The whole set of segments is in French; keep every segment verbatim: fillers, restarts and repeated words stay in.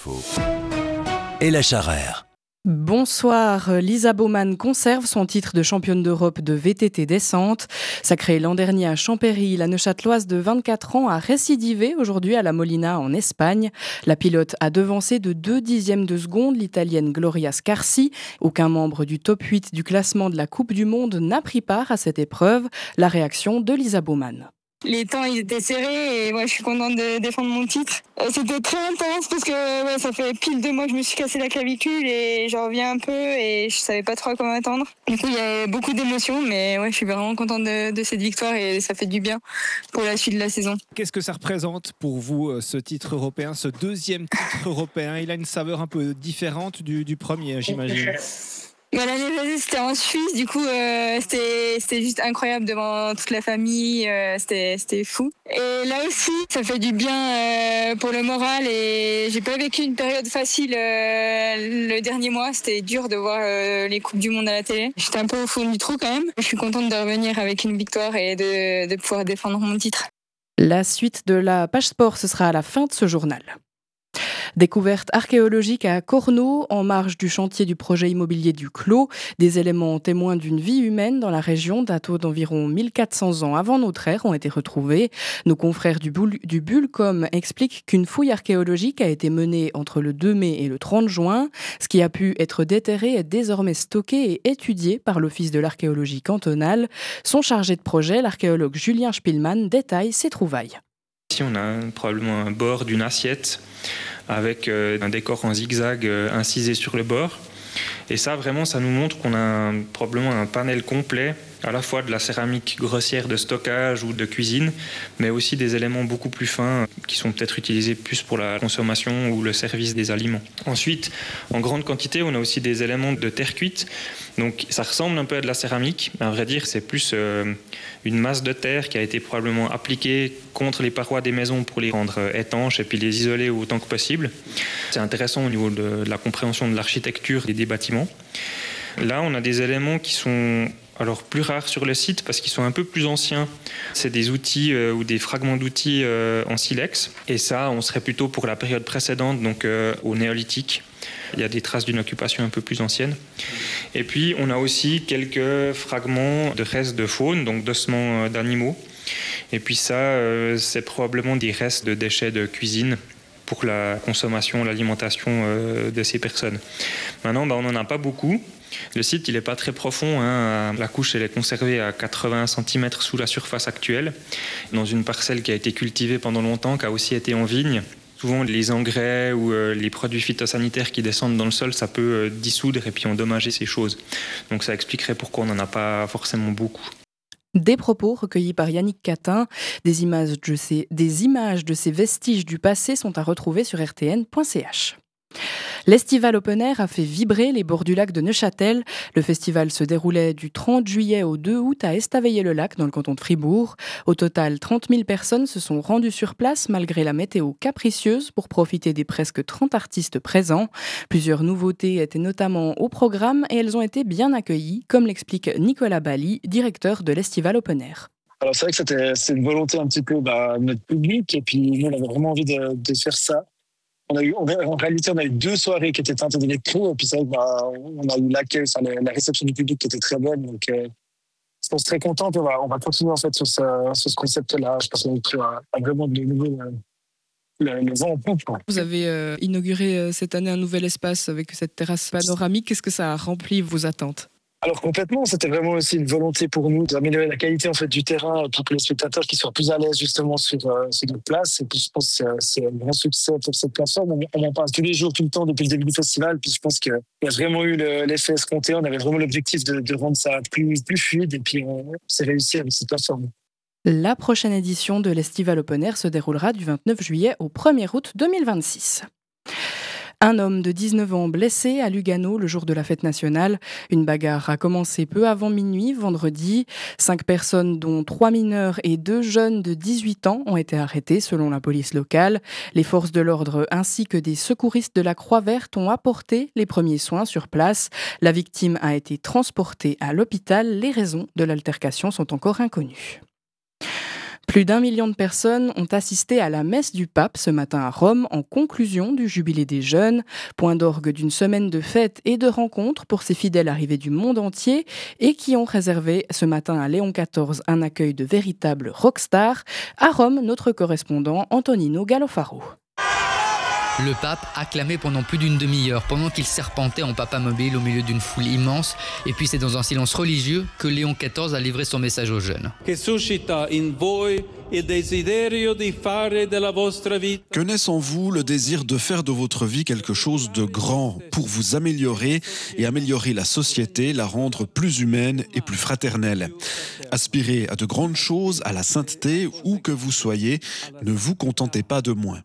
info. Ella Charer. Bonsoir, Lisa Baumann conserve son titre de championne d'Europe de V T T descente. Sacrée l'an dernier à Champéry, la Neuchâteloise de vingt-quatre ans a récidivé aujourd'hui à la Molina en Espagne. La pilote a devancé de deux dixièmes de seconde l'Italienne Gloria Scarsi. Aucun membre du top huit du classement de la Coupe du Monde n'a pris part à cette épreuve. La réaction de Lisa Baumann. Les temps ils étaient serrés et ouais, je suis contente de défendre mon titre. Euh, c'était très intense parce que ouais, ça fait pile deux mois que je me suis cassé la clavicule et j'en reviens un peu et je savais pas trop à quoi m'attendre. Du coup il y a beaucoup d'émotions mais ouais, je suis vraiment contente de, de cette victoire et ça fait du bien pour la suite de la saison. Qu'est-ce que ça représente pour vous ce titre européen, ce deuxième titre européen? Il a une saveur un peu différente du, du premier, j'imagine. Bah, l'année passée c'était en Suisse, du coup euh, c'était, c'était juste incroyable devant toute la famille, euh, c'était, c'était fou. Et là aussi ça fait du bien euh, pour le moral et j'ai pas vécu une période facile euh, le dernier mois, c'était dur de voir euh, les Coupes du Monde à la télé. J'étais un peu au fond du trou quand même, je suis contente de revenir avec une victoire et de, de pouvoir défendre mon titre. La suite de la page sport, ce sera à la fin de ce journal. Découverte archéologique à Cornau, en marge du chantier du projet immobilier du Clos. Des éléments témoins d'une vie humaine dans la région datant d'environ mille quatre cents ans avant notre ère ont été retrouvés. Nos confrères du, Bull, du Bullcom expliquent qu'une fouille archéologique a été menée entre le deux mai et le trente juin. Ce qui a pu être déterré est désormais stocké et étudié par l'Office de l'archéologie cantonale. Son chargé de projet, l'archéologue Julien Spielmann, détaille ses trouvailles. Ici, on a probablement un bord d'une assiette avec un décor en zigzag incisé sur le bord. Et ça, vraiment, ça nous montre qu'on a un, probablement un panel complet, à la fois de la céramique grossière de stockage ou de cuisine, mais aussi des éléments beaucoup plus fins qui sont peut-être utilisés plus pour la consommation ou le service des aliments. Ensuite, en grande quantité, on a aussi des éléments de terre cuite. Donc ça ressemble un peu à de la céramique, mais à vrai dire, c'est plus euh, une masse de terre qui a été probablement appliquée contre les parois des maisons pour les rendre étanches et puis les isoler autant que possible. C'est intéressant au niveau de, de la compréhension de l'architecture et des bâtiments. Là, on a des éléments qui sont alors plus rares sur le site parce qu'ils sont un peu plus anciens. C'est des outils euh, ou des fragments d'outils euh, en silex. Et ça, on serait plutôt pour la période précédente, donc euh, au néolithique. Il y a des traces d'une occupation un peu plus ancienne. Et puis, on a aussi quelques fragments de restes de faune, donc d'ossements d'animaux. Et puis ça, euh, c'est probablement des restes de déchets de cuisine pour la consommation, l'alimentation euh, de ces personnes. Maintenant, bah, on n'en a pas beaucoup. Le site, il n'est pas très profond. Hein. La couche, elle est conservée à quatre-vingts centimètres sous la surface actuelle, dans une parcelle qui a été cultivée pendant longtemps, qui a aussi été en vigne. Souvent, les engrais ou euh, les produits phytosanitaires qui descendent dans le sol, ça peut euh, dissoudre et puis endommager ces choses. Donc ça expliquerait pourquoi on n'en a pas forcément beaucoup. Des propos recueillis par Yannick Catin. Des images de ces, des images de ces vestiges du passé sont à retrouver sur r t n point c h. L'Estival Open Air a fait vibrer les bords du lac de Neuchâtel. Le festival se déroulait du trente juillet au deux août à Estavayer-le-Lac dans le canton de Fribourg. Au total, trente mille personnes se sont rendues sur place malgré la météo capricieuse pour profiter des presque trente artistes présents. Plusieurs nouveautés étaient notamment au programme et elles ont été bien accueillies, comme l'explique Nicolas Bali, directeur de l'Estival Open Air. Alors c'est vrai que c'était, c'est une volonté un petit peu bah, de notre public et puis nous on avait vraiment envie de, de faire ça. On a eu, en réalité, on a eu deux soirées qui étaient teintées d'électro, et puis c'est vrai que, bah, on a eu l'accueil, enfin, la réception du public qui était très bonne, donc euh, je pense très content. On va, on va continuer en fait sur ce, sur ce concept-là. Je pense qu'on a, a vraiment de nouveau le, le, le vent en poupe. Vous avez euh, inauguré euh, cette année un nouvel espace avec cette terrasse panoramique. Qu'est-ce que ça a rempli vos attentes ? Alors complètement, c'était vraiment aussi une volonté pour nous d'améliorer la qualité en fait du terrain pour que les spectateurs qui soient plus à l'aise justement sur euh, sur notre place. Et puis je pense que c'est, c'est un grand succès pour cette plateforme. On, on en parle tous les jours, tout le temps depuis le début du festival. Puis je pense qu'il y a vraiment eu le, l'effet escompté. On avait vraiment l'objectif de, de rendre ça plus plus fluide et puis on, s'est réussi avec cette plateforme. La prochaine édition de l'Estival Open Air se déroulera du vingt-neuf juillet au premier août deux mille vingt-six. Un homme de dix-neuf ans blessé à Lugano le jour de la fête nationale. Une bagarre a commencé peu avant minuit, vendredi. Cinq personnes, dont trois mineurs et deux jeunes de dix-huit ans, ont été arrêtées selon la police locale. Les forces de l'ordre ainsi que des secouristes de la Croix-Verte ont apporté les premiers soins sur place. La victime a été transportée à l'hôpital. Les raisons de l'altercation sont encore inconnues. Plus d'un million de personnes ont assisté à la messe du pape ce matin à Rome en conclusion du Jubilé des jeunes, point d'orgue d'une semaine de fêtes et de rencontres pour ces fidèles arrivés du monde entier et qui ont réservé ce matin à Léon quatorze un accueil de véritable rockstar. À Rome, notre correspondant Antonino Gallofaro. Le pape acclamé pendant plus d'une demi-heure, pendant qu'il serpentait en papamobile au milieu d'une foule immense. Et puis c'est dans un silence religieux que Léon quatorze a livré son message aux jeunes. Que naisse en vous le désir de faire de votre vie quelque chose de grand pour vous améliorer et améliorer la société, la rendre plus humaine et plus fraternelle. Aspirez à de grandes choses, à la sainteté, où que vous soyez, ne vous contentez pas de moins.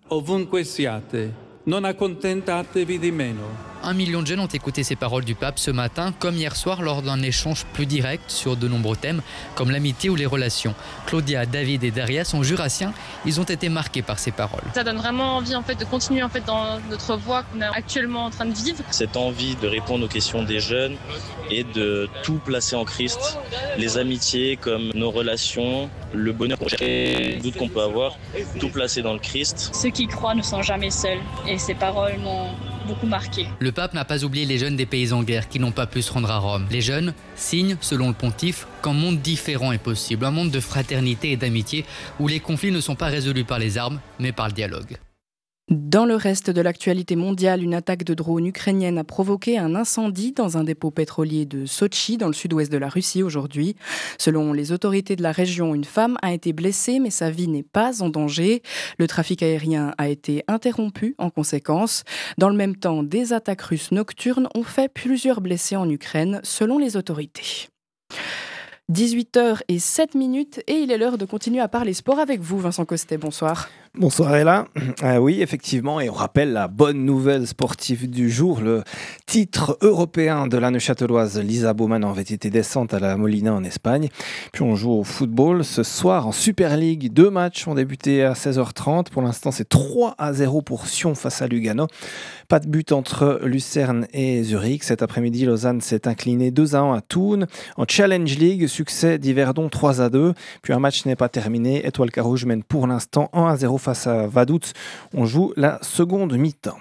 Un million de jeunes ont écouté ces paroles du pape ce matin, comme hier soir lors d'un échange plus direct sur de nombreux thèmes, comme l'amitié ou les relations. Claudia, David et Daria sont jurassiens, ils ont été marqués par ces paroles. Ça donne vraiment envie en fait, de continuer en fait, dans notre voie qu'on est actuellement en train de vivre. Cette envie de répondre aux questions des jeunes et de tout placer en Christ, les amitiés comme nos relations, le bonheur, les doutes qu'on peut avoir, tout placer dans le Christ. Ceux qui croient ne sont jamais seuls et ces paroles m'ont beaucoup marqué. Le pape n'a pas oublié les jeunes des pays en guerre qui n'ont pas pu se rendre à Rome. Les jeunes signent, selon le pontife, qu'un monde différent est possible, un monde de fraternité et d'amitié où les conflits ne sont pas résolus par les armes, mais par le dialogue. Dans le reste de l'actualité mondiale, une attaque de drone ukrainienne a provoqué un incendie dans un dépôt pétrolier de Sotchi, dans le sud-ouest de la Russie aujourd'hui. Selon les autorités de la région, une femme a été blessée, mais sa vie n'est pas en danger. Le trafic aérien a été interrompu en conséquence. Dans le même temps, des attaques russes nocturnes ont fait plusieurs blessés en Ukraine, selon les autorités. dix-huit heures zéro sept et il est l'heure de continuer à parler sport avec vous, Vincent Costet. Bonsoir. Bonsoir Ella. Euh, oui, effectivement, et on rappelle la bonne nouvelle sportive du jour, le titre européen de la Neuchâteloise Lisa Baumann en V T T descente à la Molina en Espagne. Puis on joue au football ce soir en Super League. Deux matchs ont débuté à seize heures trente. Pour l'instant, c'est trois à zéro pour Sion face à Lugano. Pas de but entre Lucerne et Zurich. Cet après-midi, Lausanne s'est incliné deux à un à Thun. En Challenge League, succès d'Yverdon trois à deux. Puis un match n'est pas terminé. Étoile Carouge mène pour l'instant un à zéro face à Vaduz. On joue la seconde mi-temps.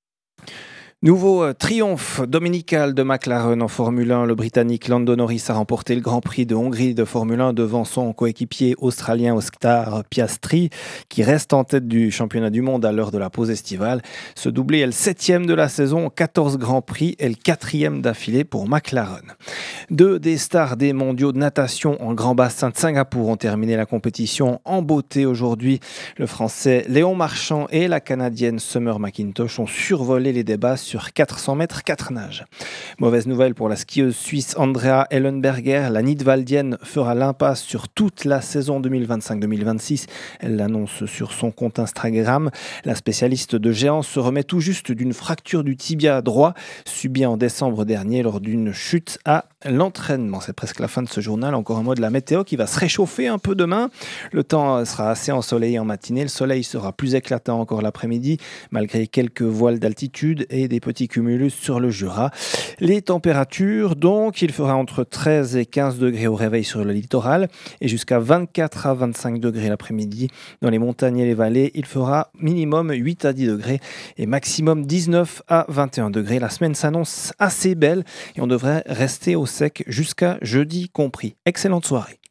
Nouveau euh, triomphe dominical de McLaren en Formule un. Le Britannique Lando Norris a remporté le Grand Prix de Hongrie de Formule un devant son coéquipier australien Oscar Piastri, qui reste en tête du championnat du monde à l'heure de la pause estivale. Ce doublé est le septième de la saison, quatorze Grands Prix et le quatrième d'affilée pour McLaren. Deux des stars des mondiaux de natation en grand bassin de Singapour ont terminé la compétition en beauté aujourd'hui. Le Français Léon Marchand et la Canadienne Summer McIntosh ont survolé les débats sur quatre cents mètres, quatre nages. Mauvaise nouvelle pour la skieuse suisse Andrea Ellenberger. La Nidwaldienne fera l'impasse sur toute la saison deux mille vingt-cinq deux mille vingt-six. Elle l'annonce sur son compte Instagram. La spécialiste de géant se remet tout juste d'une fracture du tibia droit subie en décembre dernier lors d'une chute à l'entraînement. C'est presque la fin de ce journal. Encore un mot de la météo qui va se réchauffer un peu demain. Le temps sera assez ensoleillé en matinée. Le soleil sera plus éclatant encore l'après-midi, malgré quelques voiles d'altitude et des petits cumulus sur le Jura. Les températures, donc, il fera entre treize et quinze degrés au réveil sur le littoral et jusqu'à vingt-quatre à vingt-cinq degrés l'après-midi. Dans les montagnes et les vallées, il fera minimum huit à dix degrés et maximum dix-neuf à vingt et un degrés. La semaine s'annonce assez belle et on devrait rester au sec jusqu'à jeudi compris. Excellente soirée.